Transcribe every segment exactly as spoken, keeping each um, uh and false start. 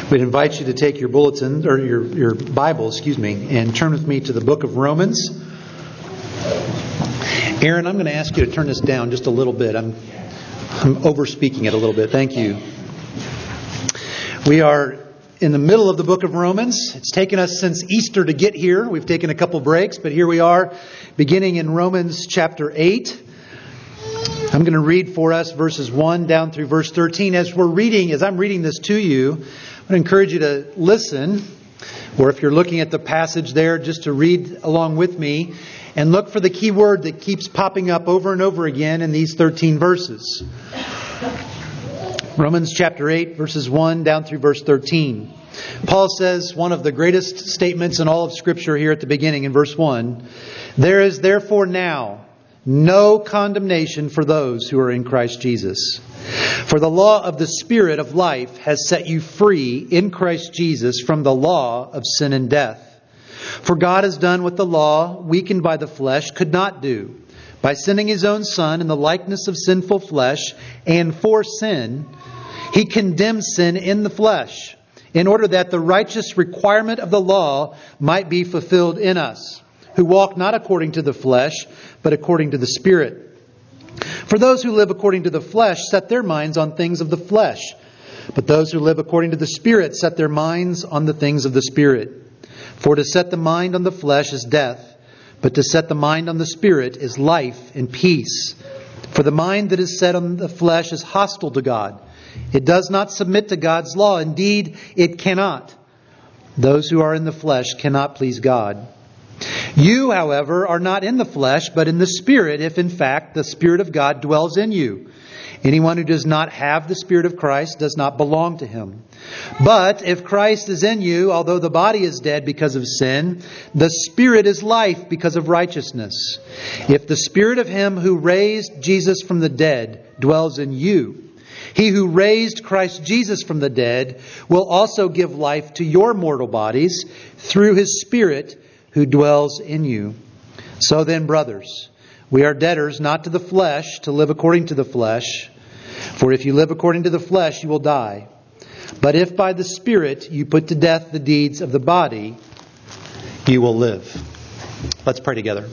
We'd invite you to take your bulletin, or your, your Bible, excuse me, and turn with me to the book of Romans. Aaron, I'm going to ask you to turn this down just a little bit. I'm, I'm over-speaking it a little bit. Thank you. We are in the middle of the book of Romans. It's taken us since Easter to get here. We've taken a couple breaks, but here we are, beginning in Romans chapter eight. I'm going to read for us verses one down through verse thirteen. As we're reading, as I'm reading this to you, I'm going to encourage you to listen, or if you're looking at the passage there, just to read along with me and look for the key word that keeps popping up over and over again in these thirteen verses. Romans chapter eight, verses one down through verse thirteen. Paul says one of the greatest statements in all of Scripture here at the beginning in verse one. There is therefore now no condemnation for those who are in Christ Jesus. For the law of the Spirit of life has set you free in Christ Jesus from the law of sin and death. For God has done what the law, weakened by the flesh, could not do. By sending His own Son in the likeness of sinful flesh, and for sin, He condemned sin in the flesh, in order that the righteous requirement of the law might be fulfilled in us, who walk not according to the flesh, but according to the Spirit. For those who live according to the flesh set their minds on things of the flesh, but those who live according to the Spirit set their minds on the things of the Spirit. For to set the mind on the flesh is death, but to set the mind on the Spirit is life and peace. For the mind that is set on the flesh is hostile to God. It does not submit to God's law. Indeed, it cannot. Those who are in the flesh cannot please God. You, however, are not in the flesh, but in the Spirit, if in fact the Spirit of God dwells in you. Anyone who does not have the Spirit of Christ does not belong to Him. But if Christ is in you, although the body is dead because of sin, the Spirit is life because of righteousness. If the Spirit of Him who raised Jesus from the dead dwells in you, He who raised Christ Jesus from the dead will also give life to your mortal bodies through His Spirit who dwells in you. So then, brothers, we are debtors not to the flesh to live according to the flesh. For if you live according to the flesh, you will die. But if by the Spirit you put to death the deeds of the body, you will live. Let's pray together.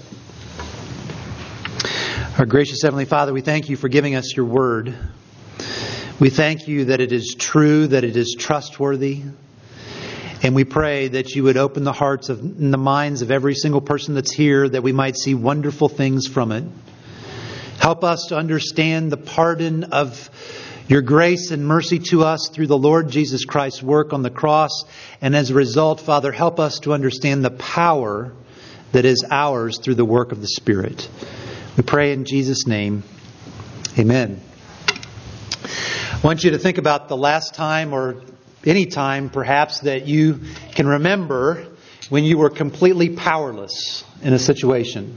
Our gracious Heavenly Father, we thank You for giving us Your Word. We thank You that it is true, that it is trustworthy. And we pray that You would open the hearts of, and the minds of every single person that's here, that we might see wonderful things from it. Help us to understand the pardon of Your grace and mercy to us through the Lord Jesus Christ's work on the cross. And as a result, Father, help us to understand the power that is ours through the work of the Spirit. We pray in Jesus' name. Amen. I want you to think about the last time, or any time perhaps, that you can remember when you were completely powerless in a situation.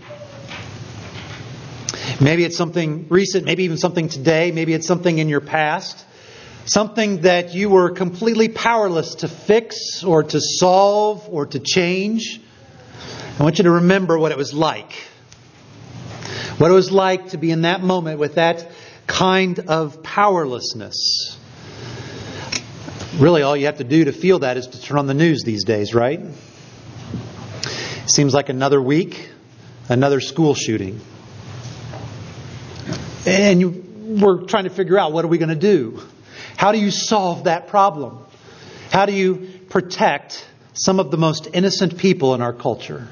Maybe it's something recent, maybe even something today, maybe it's something in your past. Something that you were completely powerless to fix or to solve or to change. I want you to remember what it was like. What it was like to be in that moment with that kind of powerlessness. Really, all you have to do to feel that is to turn on the news these days, right? Seems like another week, another school shooting. And you, we're trying to figure out, what are we going to do? How do you solve that problem? How do you protect some of the most innocent people in our culture?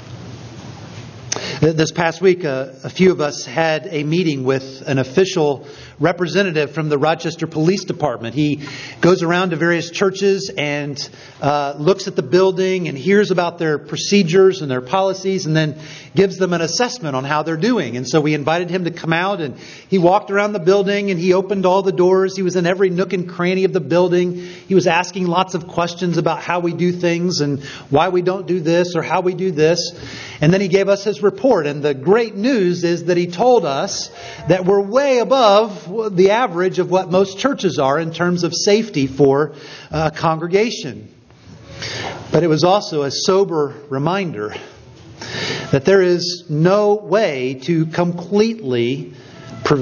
This past week, uh, a few of us had a meeting with an official representative from the Rochester Police Department. He goes around to various churches and uh, looks at the building and hears about their procedures and their policies, and then gives them an assessment on how they're doing. And so we invited him to come out, and he walked around the building and he opened all the doors. He was in every nook and cranny of the building. He was asking lots of questions about how we do things and why we don't do this or how we do this. And then he gave us his report. And the great news is that he told us that we're way above the average of what most churches are in terms of safety for a congregation. But it was also a sober reminder that there is no way to completely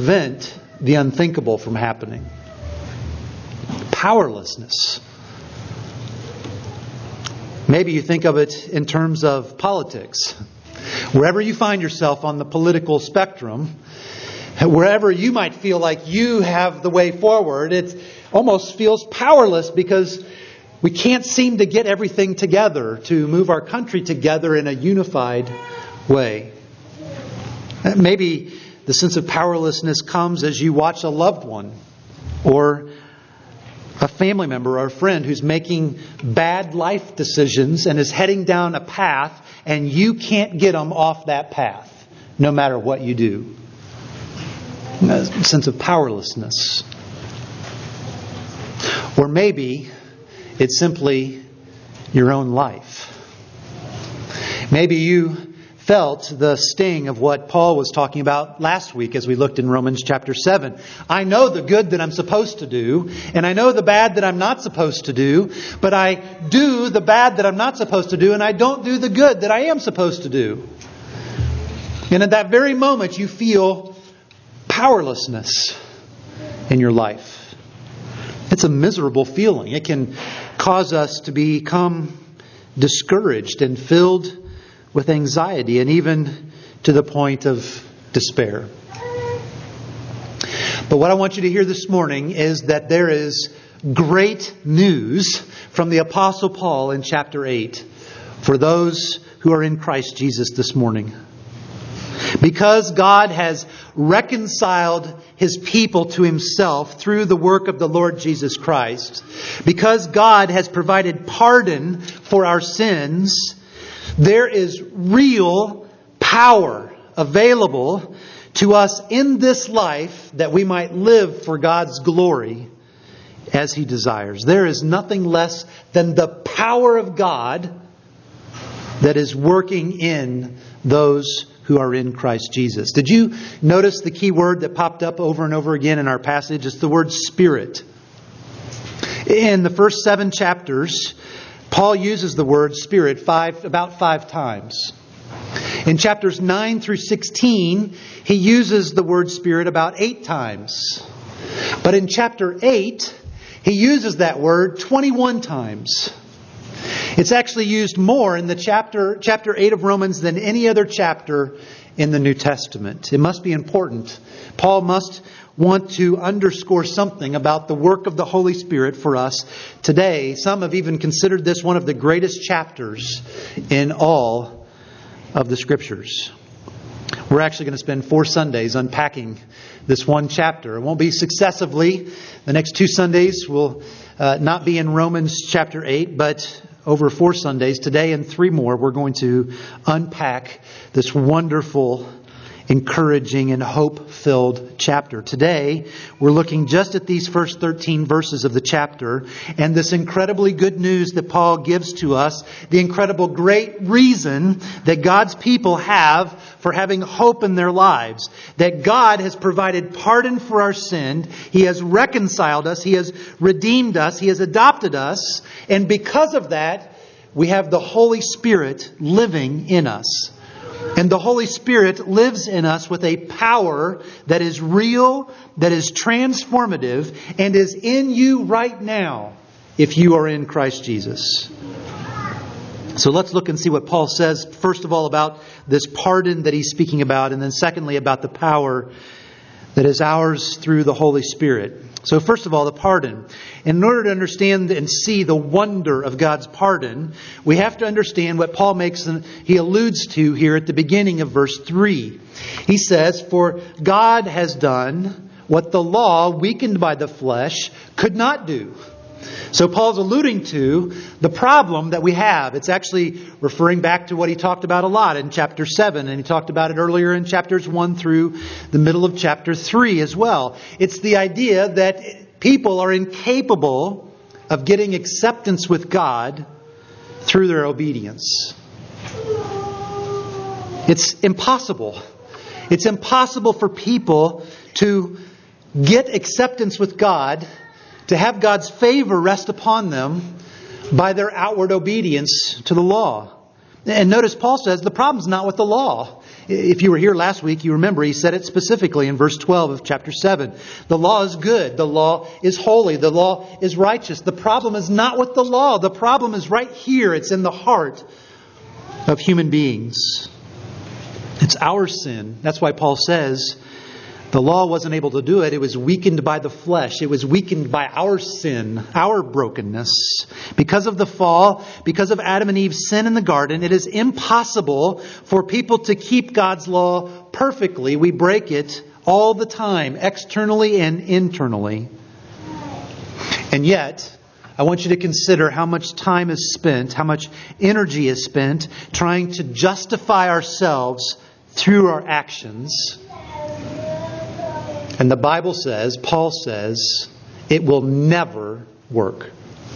prevent the unthinkable from happening. Powerlessness. Maybe you think of it in terms of politics. Wherever you find yourself on the political spectrum, wherever you might feel like you have the way forward, it almost feels powerless because we can't seem to get everything together to move our country together in a unified way. Maybe the sense of powerlessness comes as you watch a loved one or a family member or a friend who's making bad life decisions and is heading down a path, and you can't get them off that path, no matter what you do. A sense of powerlessness. Or maybe it's simply your own life. Maybe you felt the sting of what Paul was talking about last week as we looked in Romans chapter seven. I know the good that I'm supposed to do, and I know the bad that I'm not supposed to do, but I do the bad that I'm not supposed to do, and I don't do the good that I am supposed to do. And at that very moment, you feel powerlessness in your life. It's a miserable feeling. It can cause us to become discouraged and filled with anxiety, and even to the point of despair. But what I want you to hear this morning is that there is great news from the Apostle Paul in chapter eight for those who are in Christ Jesus this morning. Because God has reconciled His people to Himself through the work of the Lord Jesus Christ, because God has provided pardon for our sins, there is real power available to us in this life that we might live for God's glory as He desires. There is nothing less than the power of God that is working in those who are in Christ Jesus. Did you notice the key word that popped up over and over again in our passage? It's the word Spirit. In the first seven chapters, Paul uses the word Spirit five, about five times. In chapters nine through sixteen, he uses the word Spirit about eight times. But in chapter eight, he uses that word twenty-one times. It's actually used more in the chapter chapter eight of Romans than any other chapter in the New Testament. It must be important. Paul must want to underscore something about the work of the Holy Spirit for us today. Some have even considered this one of the greatest chapters in all of the Scriptures. We're actually going to spend four Sundays unpacking this one chapter. It won't be successively. The next two Sundays will uh, not be in Romans chapter eight, but over four Sundays, today and three more, we're going to unpack this wonderful, encouraging, and hope-filled chapter. Today, we're looking just at these first thirteen verses of the chapter and this incredibly good news that Paul gives to us, the incredible great reason that God's people have for having hope in their lives. That God has provided pardon for our sin. He has reconciled us. He has redeemed us. He has adopted us. And because of that, we have the Holy Spirit living in us. And the Holy Spirit lives in us with a power that is real, that is transformative, and is in you right now if you are in Christ Jesus. So let's look and see what Paul says, first of all, about this pardon that he's speaking about, and then secondly, about the power that is ours through the Holy Spirit. So first of all, the pardon. In order to understand and see the wonder of God's pardon, we have to understand what Paul makes, he alludes to here at the beginning of verse three. He says, "For God has done what the law, weakened by the flesh, could not do." So Paul's alluding to the problem that we have. It's actually referring back to what he talked about a lot in chapter seven, and he talked about it earlier in chapters one through the middle of chapter three as well. It's the idea that people are incapable of getting acceptance with God through their obedience. It's impossible. It's impossible for people to get acceptance with God, to have God's favor rest upon them by their outward obedience to the law. And notice Paul says the problem's not with the law. if you were here last week, you remember he said it specifically in verse twelve of chapter seven. The law is good. The law is holy. The law is righteous. The problem is not with the law. The problem is right here. It's in the heart of human beings. It's our sin. That's why Paul says the law wasn't able to do it. It was weakened by the flesh. It was weakened by our sin, our brokenness. Because of the fall, because of Adam and Eve's sin in the garden, it is impossible for people to keep God's law perfectly. We break it all the time, externally and internally. And yet, I want you to consider how much time is spent, how much energy is spent trying to justify ourselves through our actions. And the Bible says, Paul says, it will never work.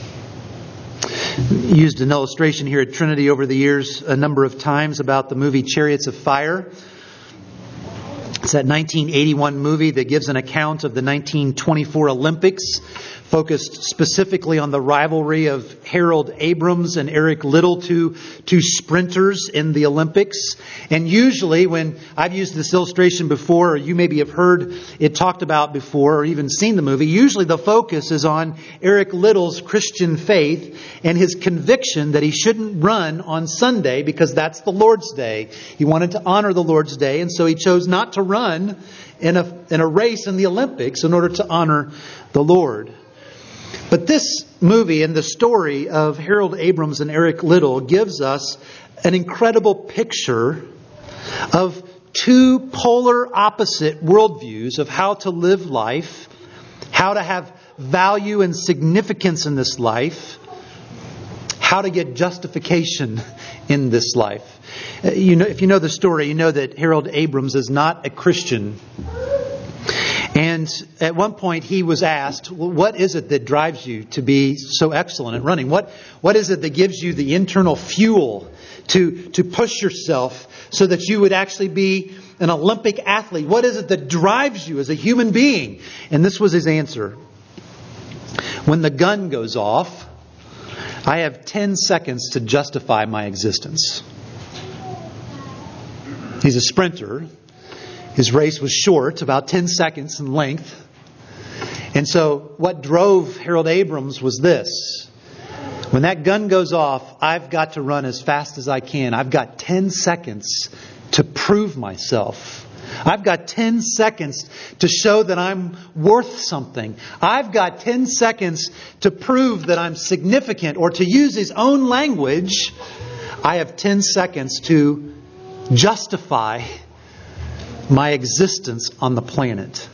Used an illustration here at Trinity over the years a number of times about the movie Chariots of Fire. It's that nineteen eighty-one movie that gives an account of the nineteen twenty-four Olympics, focused specifically on the rivalry of Harold Abrams and Eric Liddell, two, two sprinters in the Olympics. And usually when I've used this illustration before, or you maybe have heard it talked about before, or even seen the movie, usually the focus is on Eric Liddell's Christian faith and his conviction that he shouldn't run on Sunday because that's the Lord's Day. He wanted to honor the Lord's Day, and so he chose not to run in a, in a race in the Olympics in order to honor the Lord. But this movie and the story of Harold Abrams and Eric Liddell gives us an incredible picture of two polar opposite worldviews of how to live life, how to have value and significance in this life, how to get justification in this life. You know, if you know the story, you know that Harold Abrams is not a Christian. And at one point he was asked, well, what is it that drives you to be so excellent at running? What What is it that gives you the internal fuel to, to push yourself so that you would actually be an Olympic athlete? What is it that drives you as a human being? And this was his answer. When the gun goes off, I have ten seconds to justify my existence. He's a sprinter. His race was short, about ten seconds in length. And so what drove Harold Abrams was this. When that gun goes off, I've got to run as fast as I can. I've got ten seconds to prove myself. I've got ten seconds to show that I'm worth something. I've got ten seconds to prove that I'm significant, or to use his own language, I have ten seconds to justify my existence on the planet.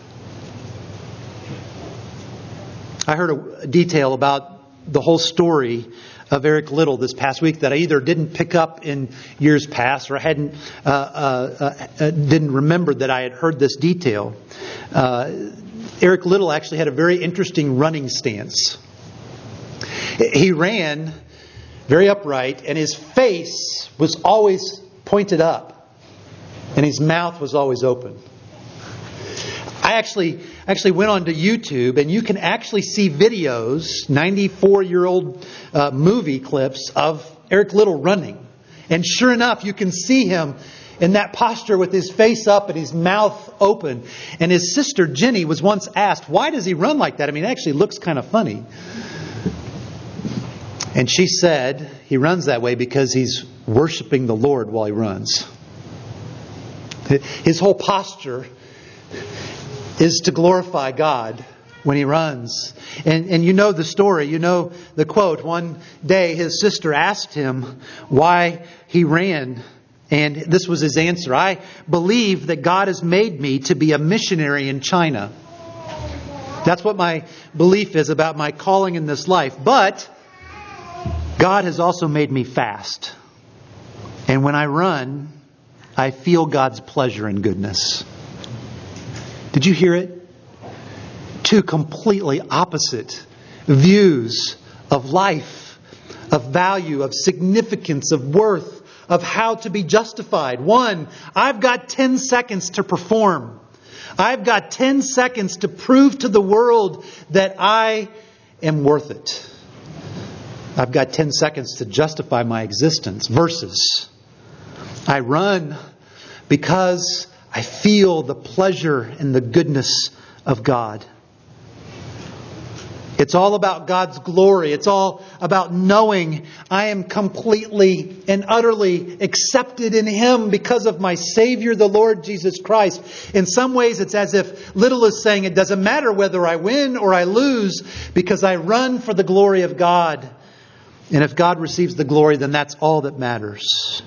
I heard a detail about the whole story of Eric Liddell this past week that I either didn't pick up in years past, or I hadn't uh, uh, uh, didn't remember that I had heard this detail. Uh, Eric Liddell actually had a very interesting running stance. He ran very upright, and his face was always pointed up. And his mouth was always open. I actually actually went onto YouTube, and you can actually see videos, ninety-four-year-old uh, movie clips of Eric Liddell running. And sure enough, you can see him in that posture with his face up and his mouth open. And his sister Jenny was once asked, why does he run like that? I mean, it actually looks kind of funny. And she said, he runs that way because he's worshiping the Lord while he runs. His whole posture is to glorify God when he runs. And, and you know the story. You know the quote. One day his sister asked him why he ran. And this was his answer. I believe that God has made me to be a missionary in China. That's what my belief is about my calling in this life. But God has also made me fast. And when I run, I feel God's pleasure and goodness. Did you hear it? Two completely opposite views of life, of value, of significance, of worth, of how to be justified. One, I've got ten seconds to perform. I've got ten seconds to prove to the world that I am worth it. I've got ten seconds to justify my existence. Versus, I run because I feel the pleasure and the goodness of God. It's all about God's glory. It's all about knowing I am completely and utterly accepted in Him because of my Savior, the Lord Jesus Christ. In some ways, it's as if Little is saying it doesn't matter whether I win or I lose because I run for the glory of God. And if God receives the glory, then that's all that matters.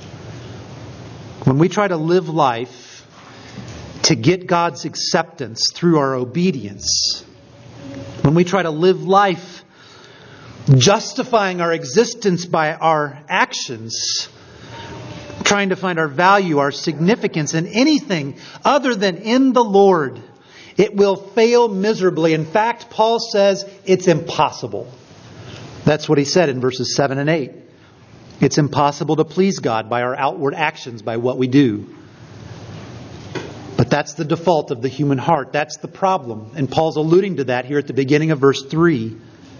When we try to live life to get God's acceptance through our obedience, when we try to live life justifying our existence by our actions, trying to find our value, our significance in anything other than in the Lord, it will fail miserably. In fact, Paul says it's impossible. That's what he said in verses seven and eight. It's impossible to please God by our outward actions, by what we do. But that's the default of the human heart. That's the problem. And Paul's alluding to that here at the beginning of verse three.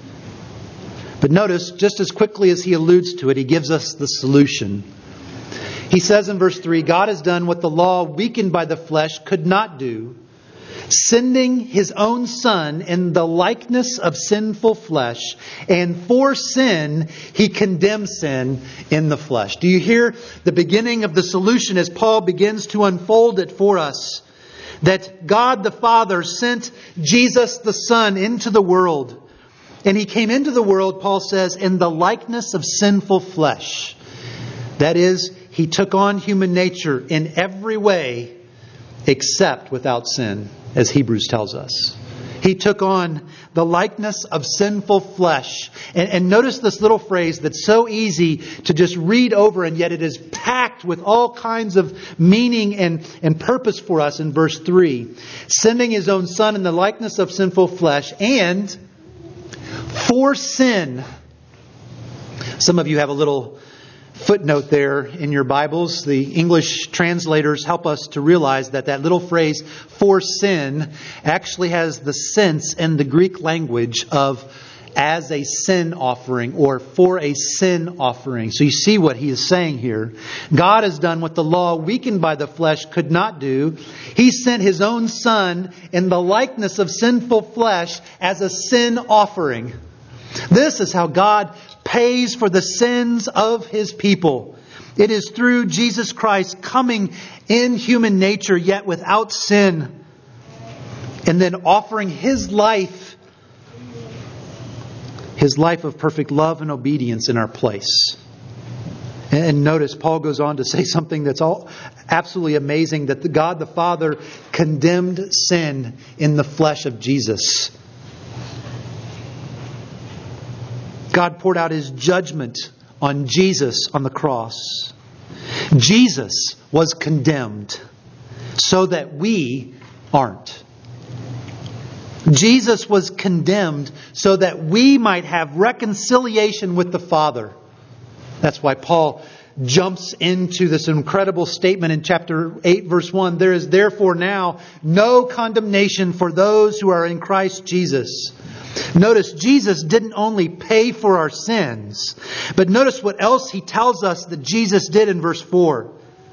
But notice, just as quickly as he alludes to it, he gives us the solution. He says in verse three, God has done what the law, weakened by the flesh, could not do, sending His own Son in the likeness of sinful flesh. And for sin, He condemned sin in the flesh. Do you hear the beginning of the solution as Paul begins to unfold it for us? That God the Father sent Jesus the Son into the world. And He came into the world, Paul says, in the likeness of sinful flesh. That is, He took on human nature in every way except without sin, as Hebrews tells us. He took on the likeness of sinful flesh. And, and notice this little phrase that's so easy to just read over, and yet it is packed with all kinds of meaning and, and purpose for us in verse three. Sending His own Son in the likeness of sinful flesh, and for sin. Some of you have a little footnote there in your Bibles. The English translators help us to realize that that little phrase, for sin, actually has the sense in the Greek language of as a sin offering or for a sin offering. So you see what he is saying here. God has done what the law, weakened by the flesh, could not do. He sent His own Son in the likeness of sinful flesh as a sin offering. This is how God pays for the sins of His people. It is through Jesus Christ coming in human nature, yet without sin, and then offering His life, His life of perfect love and obedience in our place. And notice Paul goes on to say something that's all absolutely amazing, that the God the Father condemned sin in the flesh of Jesus. God poured out His judgment on Jesus on the cross. Jesus was condemned so that we aren't. Jesus was condemned so that we might have reconciliation with the Father. That's why Paul jumps into this incredible statement in chapter eight, verse one. There is therefore now no condemnation for those who are in Christ Jesus. Notice Jesus didn't only pay for our sins, but notice what else He tells us that Jesus did in verse four.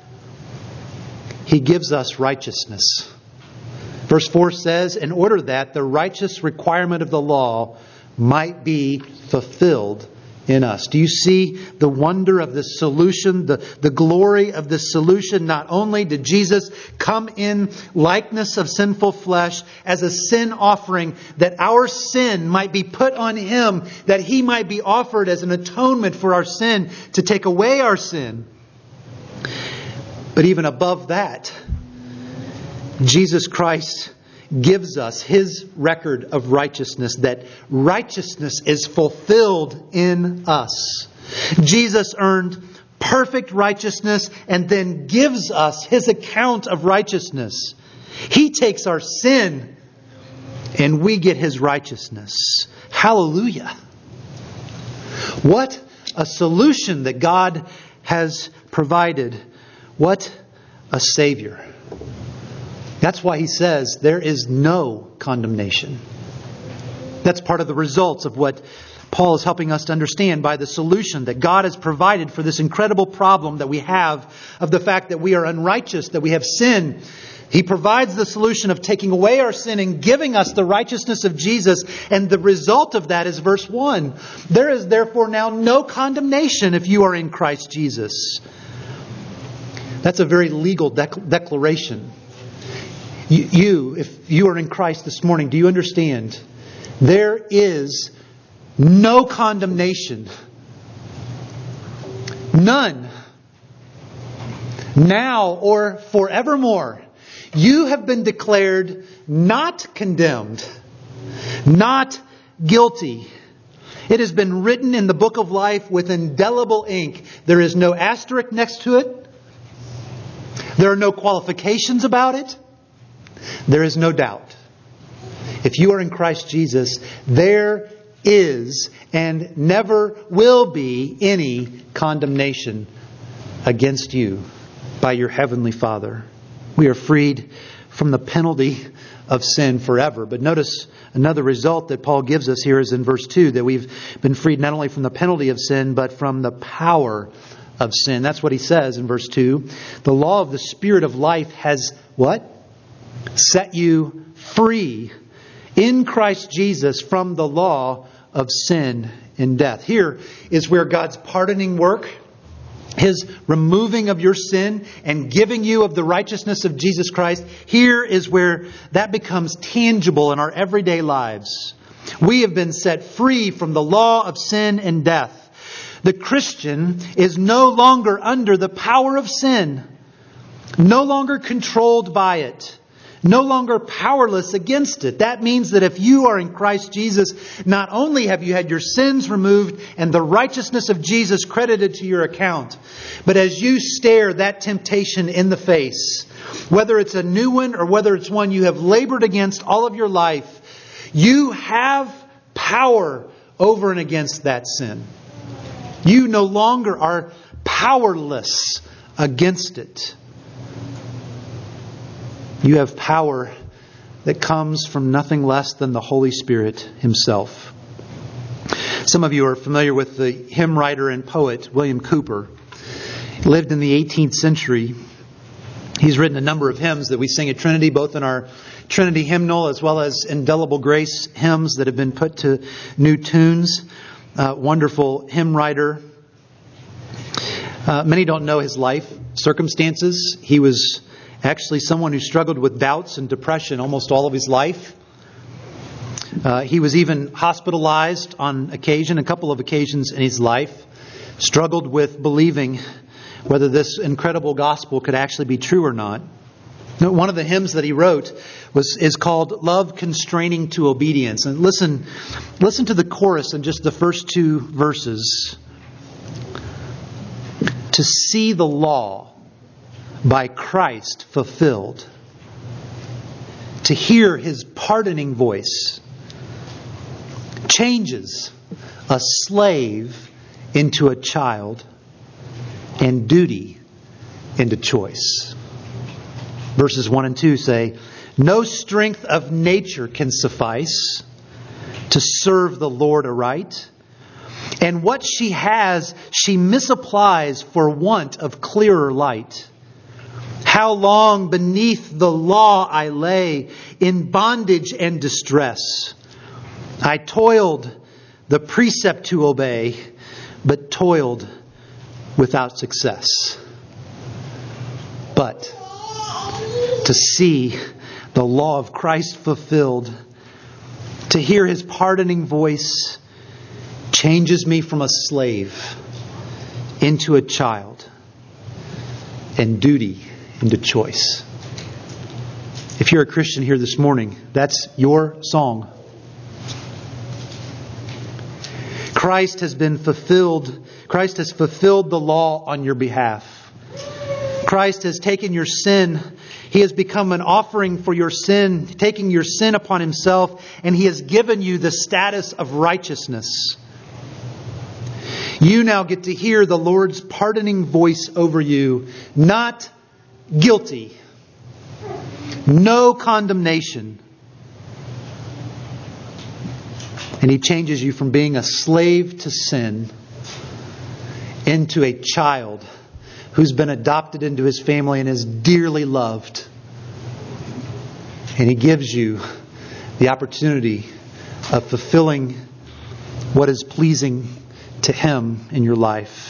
He gives us righteousness. Verse four says, in order that the righteous requirement of the law might be fulfilled in us. Do you see the wonder of this solution, the, the glory of this solution? Not only did Jesus come in likeness of sinful flesh as a sin offering, that our sin might be put on Him, that He might be offered as an atonement for our sin, to take away our sin. But even above that, Jesus Christ gives us His record of righteousness, that righteousness is fulfilled in us. Jesus earned perfect righteousness and then gives us His account of righteousness. He takes our sin and we get His righteousness. Hallelujah. What a solution that God has provided. What a Savior. That's why He says there is no condemnation. That's part of the results of what Paul is helping us to understand by the solution that God has provided for this incredible problem that we have of the fact that we are unrighteous, that we have sin. He provides the solution of taking away our sin and giving us the righteousness of Jesus. And the result of that is verse one. There is therefore now no condemnation if you are in Christ Jesus. That's a very legal dec- declaration. You, you, if you are in Christ this morning, do you understand? There is no condemnation. None. Now or forevermore. You have been declared not condemned, not guilty. It has been written in the book of life with indelible ink. There is no asterisk next to it. There are no qualifications about it. There is no doubt. If you are in Christ Jesus, there is and never will be any condemnation against you by your Heavenly Father. We are freed from the penalty of sin forever. But notice another result that Paul gives us here is in verse two, that we've been freed not only from the penalty of sin, but from the power of sin. That's what he says in verse two. The law of the Spirit of life has what? Set you free in Christ Jesus from the law of sin and death. Here is where God's pardoning work, His removing of your sin and giving you of the righteousness of Jesus Christ, here is where that becomes tangible in our everyday lives. We have been set free from the law of sin and death. The Christian is no longer under the power of sin, no longer controlled by it, no longer powerless against it. That means that if you are in Christ Jesus, not only have you had your sins removed and the righteousness of Jesus credited to your account, but as you stare that temptation in the face, whether it's a new one or whether it's one you have labored against all of your life, you have power over and against that sin. You no longer are powerless against it. You have power that comes from nothing less than the Holy Spirit Himself. Some of you are familiar with the hymn writer and poet William Cowper. He lived in the eighteenth century. He's written a number of hymns that we sing at Trinity, both in our Trinity hymnal as well as Indelible Grace hymns that have been put to new tunes. Uh, wonderful hymn writer. Uh, many don't know his life circumstances. He was actually someone who struggled with doubts and depression almost all of his life. Uh, he was even hospitalized on occasion, a couple of occasions in his life. Struggled with believing whether this incredible gospel could actually be true or not. One of the hymns that he wrote was is called Love Constraining to Obedience. And listen, listen to the chorus in just the first two verses. To see the law by Christ fulfilled, to hear His pardoning voice, changes a slave into a child and duty into choice. Verses one and two say, no strength of nature can suffice to serve the Lord aright. And what she has, she misapplies for want of clearer light. How long beneath the law I lay in bondage and distress. I toiled the precept to obey, but toiled without success. But to see the law of Christ fulfilled, to hear His pardoning voice, changes me from a slave into a child and duty into choice. If you're a Christian here this morning, that's your song. Christ has been fulfilled. Christ has fulfilled the law on your behalf. Christ has taken your sin. He has become an offering for your sin, taking your sin upon Himself, and He has given you the status of righteousness. You now get to hear the Lord's pardoning voice over you, not guilty, no condemnation. And He changes you from being a slave to sin into a child who's been adopted into His family and is dearly loved. And He gives you the opportunity of fulfilling what is pleasing to Him in your life.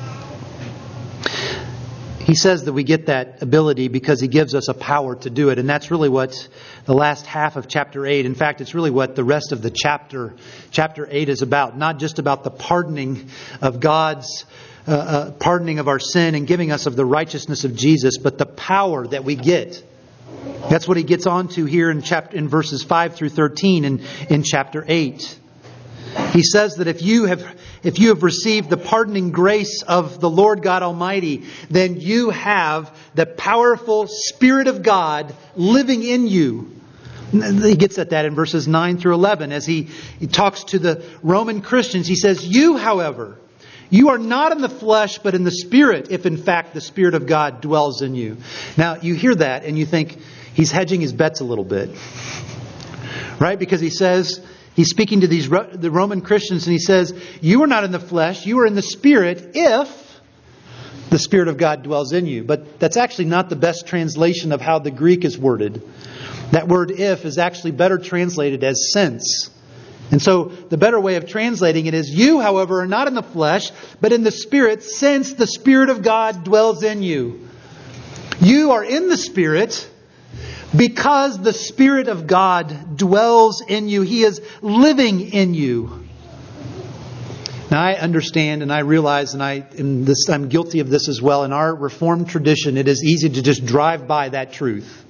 He says that we get that ability because He gives us a power to do it. And that's really what the last half of chapter eight, in fact, it's really what the rest of the chapter, chapter eight is about. Not just about the pardoning of God's, uh, uh, pardoning of our sin and giving us of the righteousness of Jesus, but the power that we get. That's what he gets onto here in chapter, in verses five through thirteen in, in chapter eight. He says that if you have if you have received the pardoning grace of the Lord God Almighty, then you have the powerful Spirit of God living in you. He gets at that in verses nine through eleven as he, he talks to the Roman Christians. He says, "You, however, you are not in the flesh, but in the Spirit, if in fact the Spirit of God dwells in you." Now, you hear that and you think he's hedging his bets a little bit. Right? Because he says, he's speaking to these the Roman Christians and he says, "You are not in the flesh, you are in the Spirit, if the Spirit of God dwells in you." But that's actually not the best translation of how the Greek is worded. That word "if" is actually better translated as "since." And so the better way of translating it is, "You, however, are not in the flesh, but in the Spirit, since the Spirit of God dwells in you." You are in the Spirit because the Spirit of God dwells in you. He is living in you. Now I understand and I realize, and I am this, I'm guilty of this as well. In our Reformed tradition, it is easy to just drive by that truth.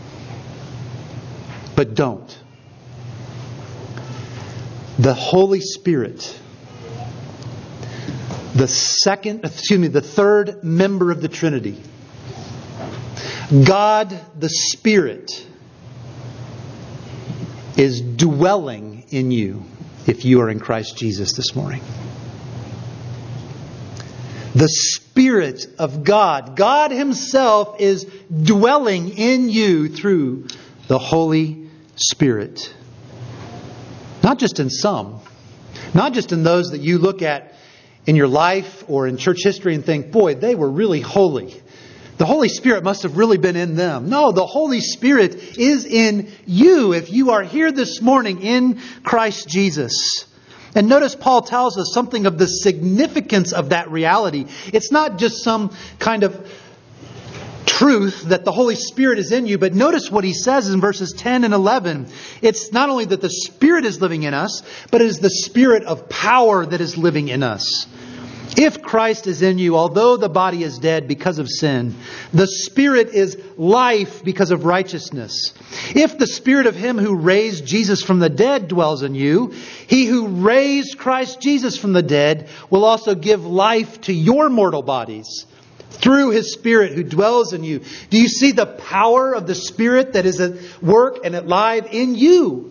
But don't. The Holy Spirit, the second, excuse me, the third member of the Trinity, God the Spirit, is dwelling in you if you are in Christ Jesus this morning. The Spirit of God, God Himself, is dwelling in you through the Holy Spirit. Not just in some. Not just in those that you look at in your life or in church history and think, boy, they were really holy. The Holy Spirit must have really been in them. No, the Holy Spirit is in you if you are here this morning in Christ Jesus. And notice Paul tells us something of the significance of that reality. It's not just some kind of truth that the Holy Spirit is in you, but notice what he says in verses ten and eleven. It's not only that the Spirit is living in us, but it is the Spirit of power that is living in us. If Christ is in you, although the body is dead because of sin, the Spirit is life because of righteousness. If the Spirit of Him who raised Jesus from the dead dwells in you, He who raised Christ Jesus from the dead will also give life to your mortal bodies through His Spirit who dwells in you. Do you see the power of the Spirit that is at work and alive in you?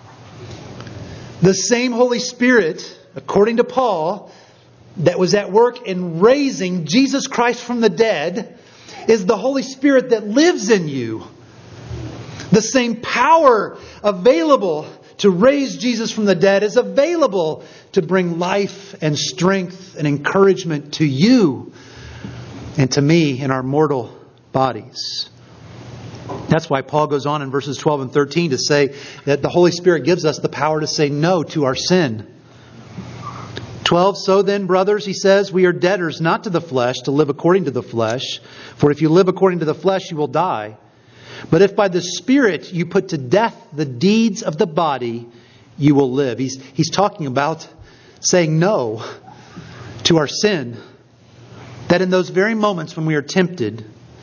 The same Holy Spirit, according to Paul, that was at work in raising Jesus Christ from the dead is the Holy Spirit that lives in you. The same power available to raise Jesus from the dead is available to bring life and strength and encouragement to you and to me in our mortal bodies. That's why Paul goes on in verses twelve and thirteen to say that the Holy Spirit gives us the power to say no to our sin. twelve, "So then, brothers," he says, "we are debtors not to the flesh to live according to the flesh. For if you live according to the flesh, you will die. But if by the Spirit you put to death the deeds of the body, you will live." He's, he's talking about saying no to our sin. That in those very moments when we are tempted,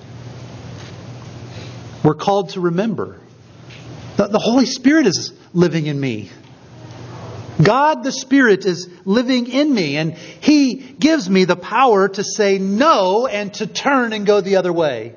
we're called to remember that the Holy Spirit is living in me. God the Spirit is living in me, and He gives me the power to say no and to turn and go the other way.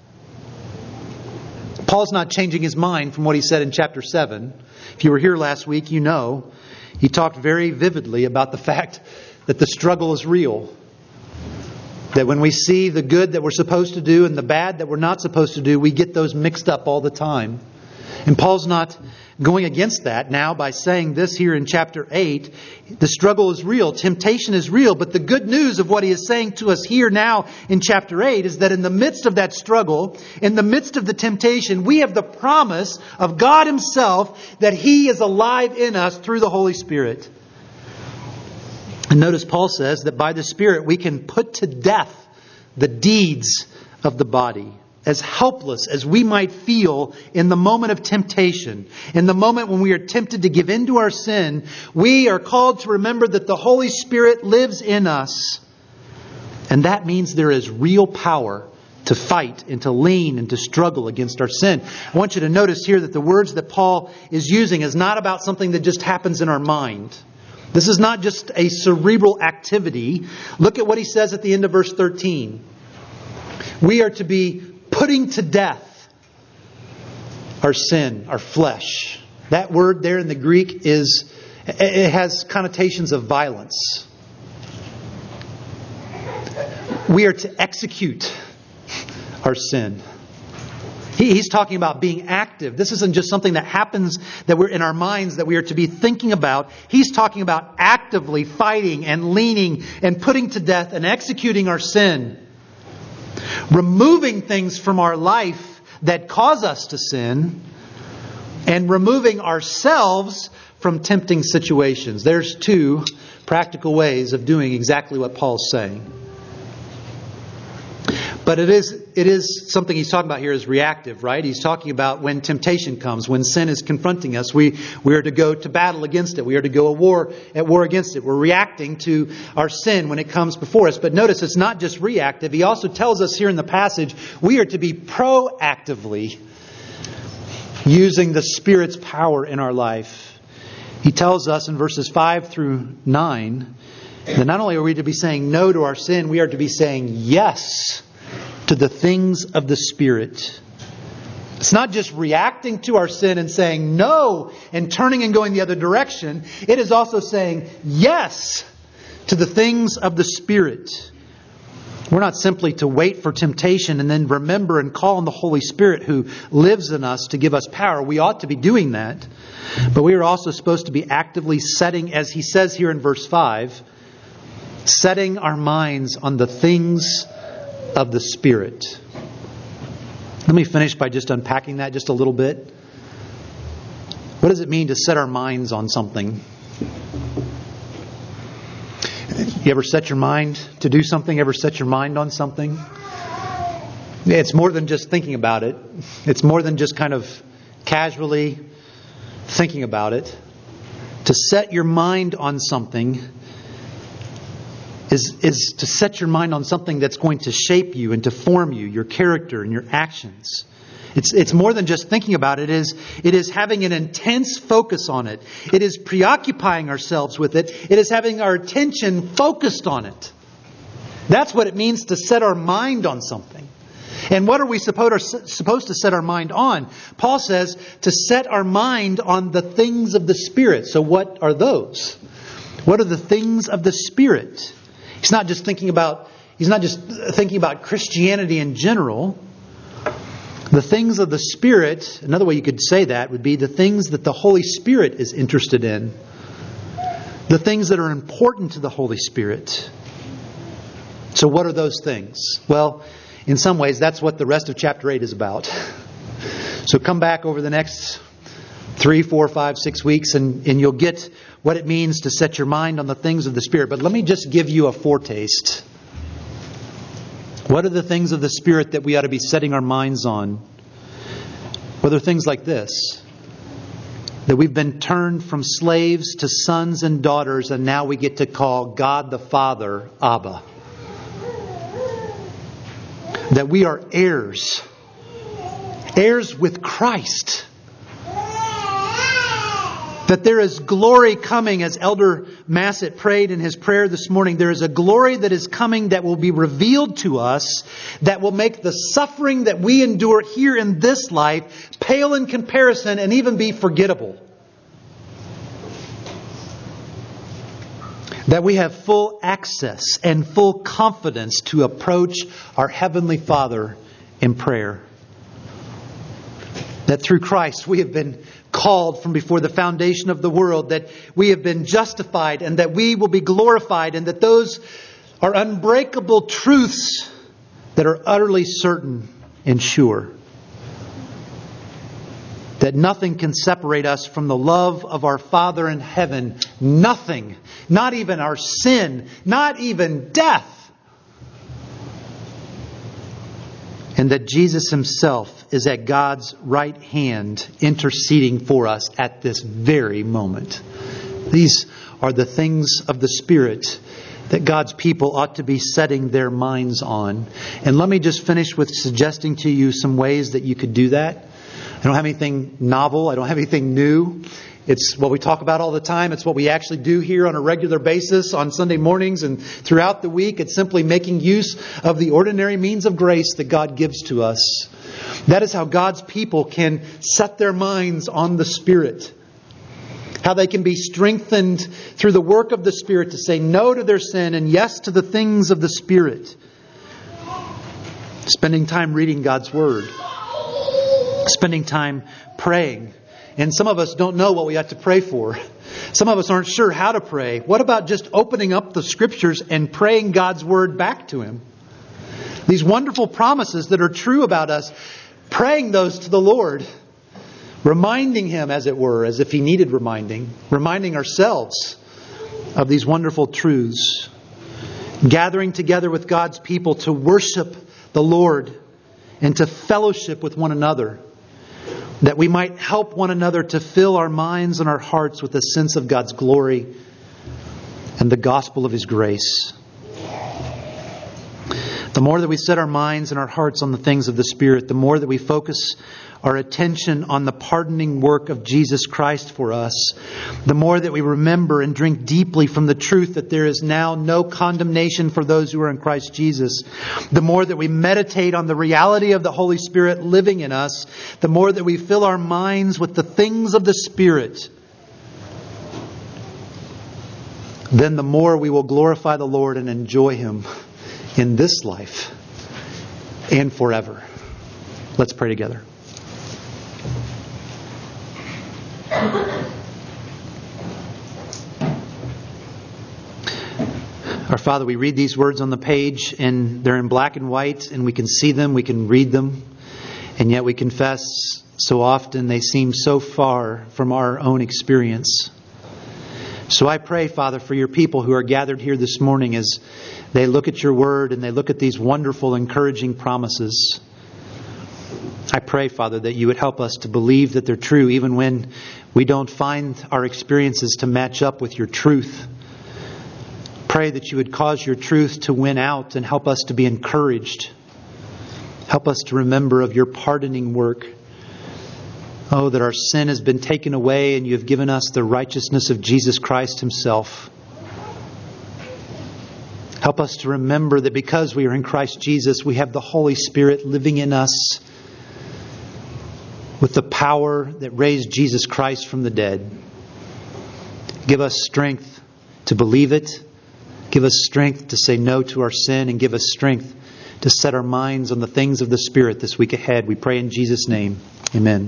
Paul's not changing his mind from what he said in chapter seven. If you were here last week, you know he talked very vividly about the fact that the struggle is real. That when we see the good that we're supposed to do and the bad that we're not supposed to do, we get those mixed up all the time. And Paul's not going against that now by saying this here in chapter eight. The struggle is real. Temptation is real. But the good news of what he is saying to us here now in chapter eight is that in the midst of that struggle, in the midst of the temptation, we have the promise of God Himself that He is alive in us through the Holy Spirit. And notice Paul says that by the Spirit we can put to death the deeds of the body. As helpless as we might feel in the moment of temptation, in the moment when we are tempted to give in to our sin, we are called to remember that the Holy Spirit lives in us. And that means there is real power to fight and to lean and to struggle against our sin. I want you to notice here that the words that Paul is using is not about something that just happens in our mind. This is not just a cerebral activity. Look at what he says at the end of verse thirteen. We are to be putting to death our sin, our flesh. That word there in the Greek is, it has connotations of violence. We are to execute our sin. He, he's talking about being active. This isn't just something that happens that we're in our minds that we are to be thinking about. He's talking about actively fighting and leaning and putting to death and executing our sin. Removing things from our life that cause us to sin, and removing ourselves from tempting situations. There's two practical ways of doing exactly what Paul's saying. But it is it is something he's talking about here is reactive, right? He's talking about when temptation comes, when sin is confronting us, we, we are to go to battle against it. We are to go a war at war against it. We're reacting to our sin when it comes before us. But notice it's not just reactive. He also tells us here in the passage we are to be proactively using the Spirit's power in our life. He tells us in verses five through nine that not only are we to be saying no to our sin, we are to be saying yes to the things of the Spirit. It's not just reacting to our sin and saying no and turning and going the other direction. It is also saying yes to the things of the Spirit. We're not simply to wait for temptation and then remember and call on the Holy Spirit who lives in us to give us power. We ought to be doing that. But we are also supposed to be actively setting, as he says here in verse five, setting our minds on the things of the Spirit. Let me finish by just unpacking that just a little bit. What does it mean to set our minds on something? You ever set your mind to do something? Ever set your mind on something? It's more than just thinking about it. It's more than just kind of casually thinking about it. To set your mind on something Is, is to set your mind on something that's going to shape you and to form you, your character and your actions. It's, it's more than just thinking about it. It is, it is having an intense focus on it. It is preoccupying ourselves with it. It is having our attention focused on it. That's what it means to set our mind on something. And what are we supposed, supposed to set our mind on? Paul says to set our mind on the things of the Spirit. So what are those? What are the things of the Spirit? He's not just thinking about, he's not just thinking about Christianity in general. The things of the Spirit, another way you could say that would be the things that the Holy Spirit is interested in. The things that are important to the Holy Spirit. So what are those things? Well, in some ways, that's what the rest of chapter eight is about. So come back over the next three, four, five, six weeks and, and you'll get what it means to set your mind on the things of the Spirit. But let me just give you a foretaste. What are the things of the Spirit that we ought to be setting our minds on? Well, they're things like this. That we've been turned from slaves to sons and daughters, and now we get to call God the Father Abba. That we are heirs. Heirs with Christ. That there is glory coming, as Elder Massett prayed in his prayer this morning. There is a glory that is coming that will be revealed to us that will make the suffering that we endure here in this life pale in comparison and even be forgettable. That we have full access and full confidence to approach our Heavenly Father in prayer. That through Christ we have been called from before the foundation of the world, that we have been justified and that we will be glorified, and that those are unbreakable truths that are utterly certain and sure. That nothing can separate us from the love of our Father in heaven. Nothing. Not even our sin. Not even death. And that Jesus Himself is at God's right hand interceding for us at this very moment. These are the things of the Spirit that God's people ought to be setting their minds on. And let me just finish with suggesting to you some ways that you could do that. I don't have anything novel. I don't have anything new. It's what we talk about all the time. It's what we actually do here on a regular basis on Sunday mornings and throughout the week. It's simply making use of the ordinary means of grace that God gives to us. That is how God's people can set their minds on the Spirit. How they can be strengthened through the work of the Spirit to say no to their sin and yes to the things of the Spirit. Spending time reading God's Word. Spending time praying. And some of us don't know what we have to pray for. Some of us aren't sure how to pray. What about just opening up the Scriptures and praying God's Word back to Him? These wonderful promises that are true about us, praying those to the Lord. Reminding Him, as it were, as if He needed reminding. Reminding ourselves of these wonderful truths. Gathering together with God's people to worship the Lord and to fellowship with one another. That we might help one another to fill our minds and our hearts with a sense of God's glory and the gospel of His grace. The more that we set our minds and our hearts on the things of the Spirit, the more that we focus our attention on the pardoning work of Jesus Christ for us, the more that we remember and drink deeply from the truth that there is now no condemnation for those who are in Christ Jesus, the more that we meditate on the reality of the Holy Spirit living in us, the more that we fill our minds with the things of the Spirit, then the more we will glorify the Lord and enjoy Him in this life and forever. Let's pray together. Our Father, we read these words on the page and they're in black and white and we can see them, we can read them, and yet we confess so often they seem so far from our own experience. So I pray, Father, for your people who are gathered here this morning as they look at your word and they look at these wonderful, encouraging promises. I pray, Father, that you would help us to believe that they're true even when we don't find our experiences to match up with your truth. Pray that you would cause your truth to win out and help us to be encouraged. Help us to remember of your pardoning work. Oh, that our sin has been taken away and you have given us the righteousness of Jesus Christ Himself. Help us to remember that because we are in Christ Jesus, we have the Holy Spirit living in us with the power that raised Jesus Christ from the dead. Give us strength to believe it. Give us strength to say no to our sin, and give us strength to set our minds on the things of the Spirit this week ahead. We pray in Jesus' name. Amen.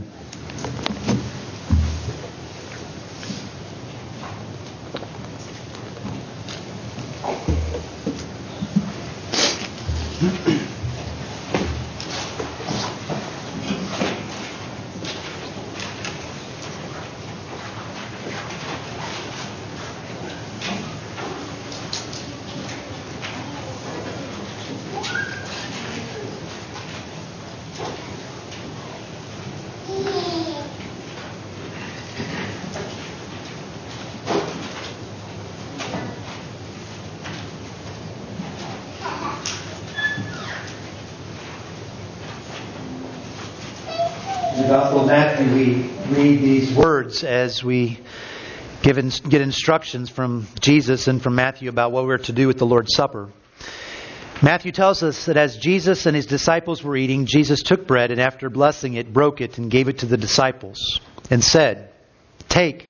In the Gospel of Matthew, we read these words as we give in, get instructions from Jesus and from Matthew about what we're to do with the Lord's Supper. Matthew tells us that as Jesus and His disciples were eating, Jesus took bread and after blessing it, broke it and gave it to the disciples and said, "Take,